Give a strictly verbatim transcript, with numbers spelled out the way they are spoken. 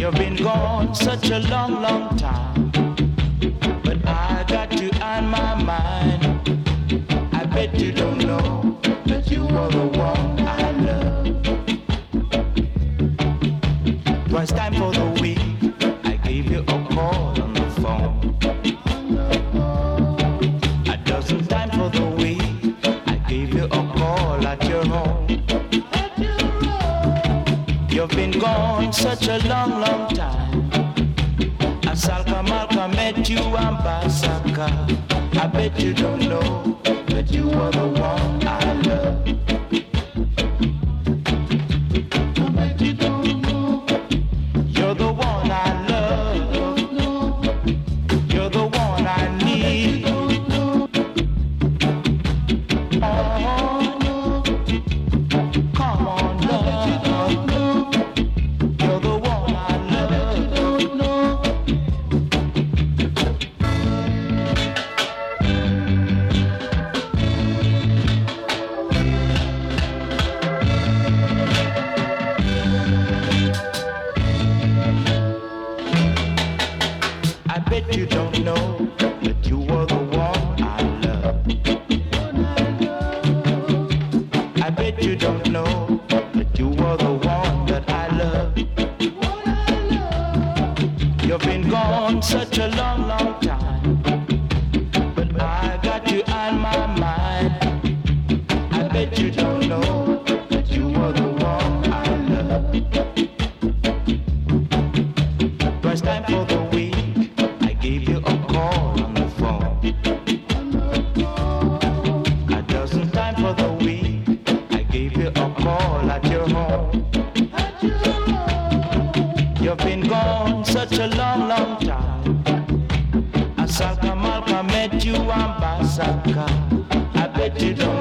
You've been gone such a long, long time, but I got you on my mind. I bet you don't know that you are the one I love. Twice time for the week, I gave you a call on the phone. A dozen times for the week, I gave you a call at your home. You've been gone such a long, long time. Asalka Malka met you on Basaka. I bet you don't know that you are the one I love. I bet you don't know you're the one I love. You're the one I need. Oh, come on, love. You're the one I love. I bet you don't know that you are the one I love. I bet you don't know that you are the one that I love. You've been gone such a long, long time, but I got you on my mind. I bet you don't know that you are the one I love. First time for the week, I gave you a call on the phone. A dozen times for the week, I gave you a call at your home. You've been gone such a long, long time. Asalka Malka met you on Basaka. I bet you don't